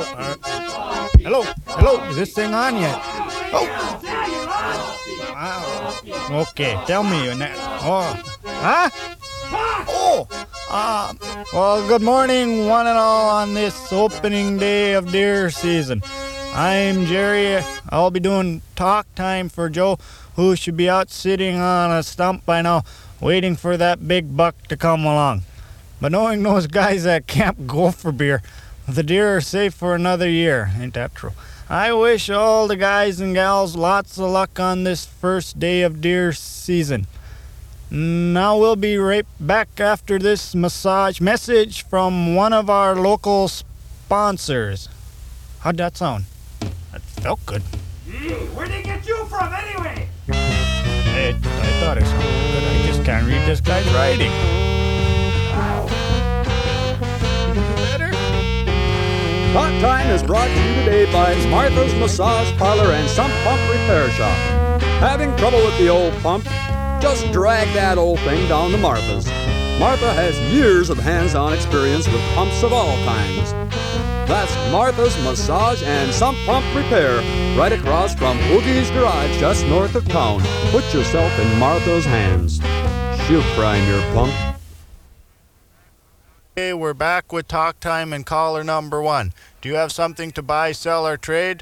Hello, is this thing on yet? Oh. Okay, tell me. Huh? Oh. Well, good morning, one and all, on this opening day of deer season. I'm Jerry. I'll be doing talk time for Joe, who should be out sitting on a stump by now, waiting for that big buck to come along. But knowing those guys at Camp Gopher Beer, the deer are safe for another year. Ain't that true? I wish all the guys and gals lots of luck on this first day of deer season. Now we'll be right back after this massage message from one of our local sponsors. How'd that sound? That felt good. Where'd they get you from anyway? I thought it sounded good. I just can't read this guy's writing. Better? Talk Time is brought to you today by Martha's Massage Parlor and Sump Pump Repair Shop. Having trouble with the old pump? Just drag that old thing down to Martha's. Martha has years of hands-on experience with pumps of all kinds. That's Martha's Massage and Sump Pump Repair, right across from Oogie's Garage just north of town. Put yourself in Martha's hands. She'll prime your pump. Hey, we're back with Talk Time and caller number 1. Do you have something to buy, sell, or trade?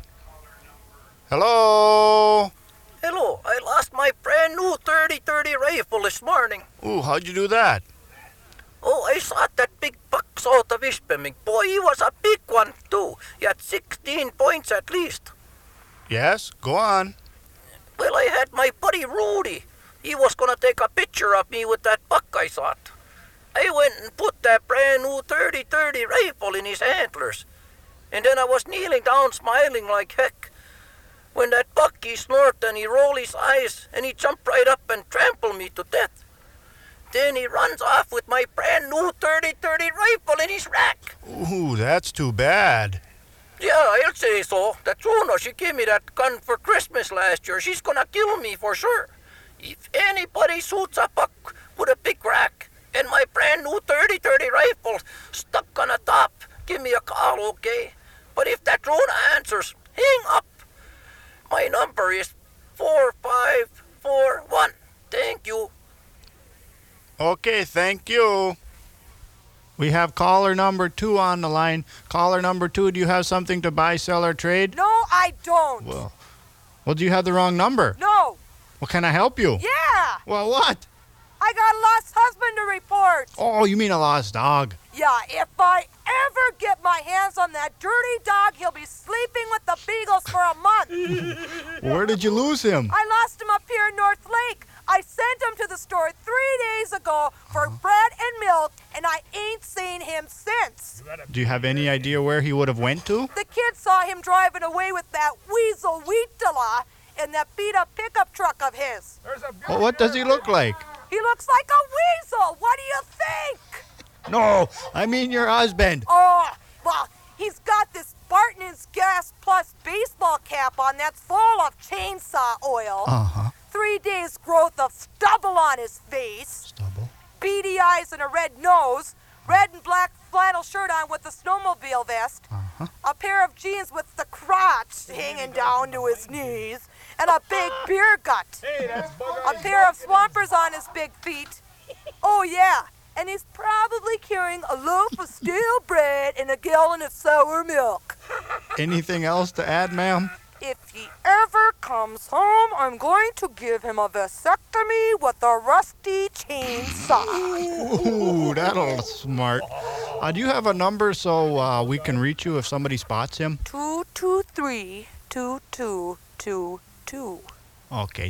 Hello? Hello, I lost my brand new 30-30 rifle this morning. Ooh, how'd you do that? Oh, I shot that big buck south of Ishpeming. Boy, he was a big one too. He had 16 points at least. Yes, go on. Well, I had my buddy Rudy. He was gonna take a picture of me with that buck I shot. I went and put that brand new 30-30 rifle in his antlers. And then I was kneeling down smiling like heck. When that buck, he snorted and he rolled his eyes and he jumped right up and trampled me to death. Then he runs off with my brand new 30-30 rifle in his rack. Ooh, that's too bad. Yeah, I'll say so. The Truno, she gave me that gun for Christmas last year. She's gonna kill me for sure. If anybody shoots a buck with a big rack and my brand new 30-30 rifle stuck on the top, give me a call, okay? But if that Truno answers, hang up. My number is 4541. Thank you. Okay, thank you. We have caller number 2 on the line. Caller number 2, do you have something to buy, sell, or trade? No, I don't. Well, do you have the wrong number? No. Well, can I help you? Yeah. Well, what? I got a lost husband to report. Oh, you mean a lost dog? Yeah, if I ever get my hands on that dirty dog, he'll be sleeping with the beagles for a month. Where did you lose him? I lost him up here in North Lake. I sent him to the store 3 days ago for bread and milk, and I ain't seen him since. Do you have any idea where he would have went to? The kids saw him driving away with that weasel Wheatala in that beat-up pickup truck of his. Well, what does he look like? He looks like a weasel. What do you think? No, I mean your husband. Oh, well, he's got this Barton's Gas Plus baseball cap on that's full of chainsaw oil. 3 days growth of stubble on his face. Stubble? Beady eyes and a red nose. Red and black flannel shirt on with a snowmobile vest. A pair of jeans with the crotch hanging down to his knees. And a big beer gut. A pair of swampers on his big feet. Oh, yeah. And he's probably carrying a loaf of stale bread and a gallon of sour milk. Anything else to add, ma'am? If he ever comes home, I'm going to give him a vasectomy with a rusty chainsaw. Ooh, that'll smart. Do you have a number so we can reach you if somebody spots him? 223-2222. Okay,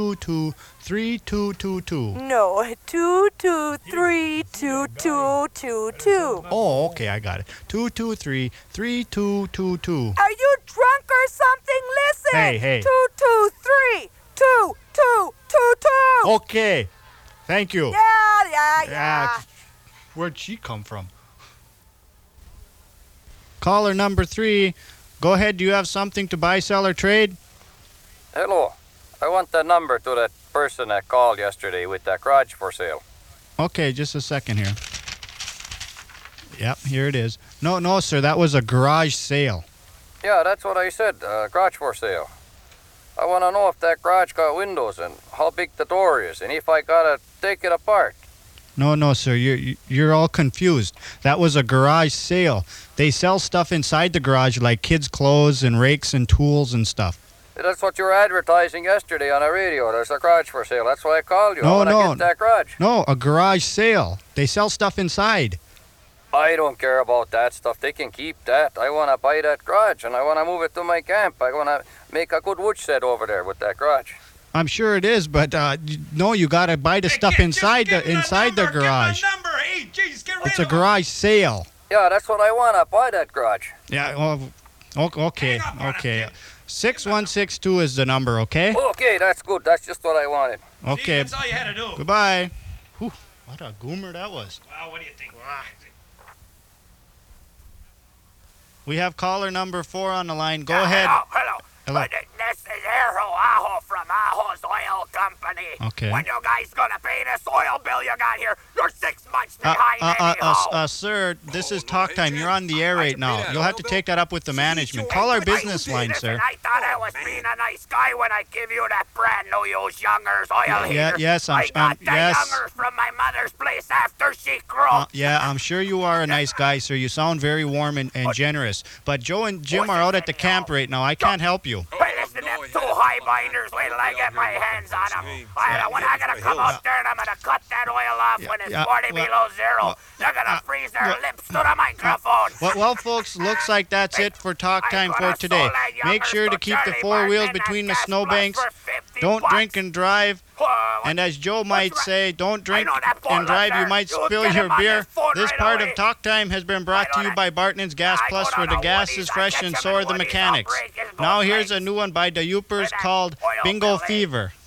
222-3222. No, 223-2222. Oh, okay, I got it. 223-3222. Are you drunk or something? Listen. Hey. 223-2222. Okay, thank you. Yeah. Where'd she come from? Caller number 3. Go ahead, do you have something to buy, sell, or trade? Hello. I want the number to that person that called yesterday with that garage for sale. Okay, just a second here. Yep, here it is. No, sir. That was a garage sale. Yeah, that's what I said. Garage for sale. I want to know if that garage got windows and how big the door is and if I gotta take it apart. No, sir. You're all confused. That was a garage sale. They sell stuff inside the garage like kids' clothes and rakes and tools and stuff. That's what you were advertising yesterday on the radio. There's a garage for sale. That's why I called you. No, I want to get that garage. No, a garage sale. They sell stuff inside. I don't care about that stuff. They can keep that. I want to buy that garage, and I want to move it to my camp. I want to make a good woodshed over there with that garage. I'm sure it is, but no, you got to buy the stuff inside the garage. Give him the number. Hey, jeez, get rid It's of a garage sale. Yeah, that's what I want to buy that garage. Yeah, well, okay. 6162 is the number, okay? Okay, that's good. That's just what I wanted. Okay. That's all you had to do. Goodbye. Whew, what a goomer that was. Well, what do you think? We have caller number 4 on the line. Go ahead. Hello. This is Errol Aho from Aho's Oil Company. Okay. When you guys gonna pay this oil bill you got here? You're 6 months behind anyhow. Sir, this is talk time. You're on the air right now. You'll have to take that up with the management. Call our business line, sir. I thought I was being a nice guy when I give you that brand new used Youngers oil heater. Yes, I got the Youngers from my mother's place after she grew. Yeah, I'm sure you are a nice guy, sir. You sound very warm and generous. But Joe and Jim are out at the camp right now. I can't help you. Hey, listen, them 2 high binders, wait till I get my hands on them. When I'm gonna come out there and I'm gonna cut that oil off when it's 40 below zero. They're gonna freeze their lips to the microphone. Well, folks, looks like that's it for talk time for today. Make sure to keep the 4 wheels between the snowbanks. Don't drink and drive. And as Joe might say, don't drink and drive. You might spill your beer. This part of Talk Time has been brought to you by Bartman's Gas Plus, where the gas is fresh and so are the mechanics. Now here's a new one by the Youpers called Bingo Fever.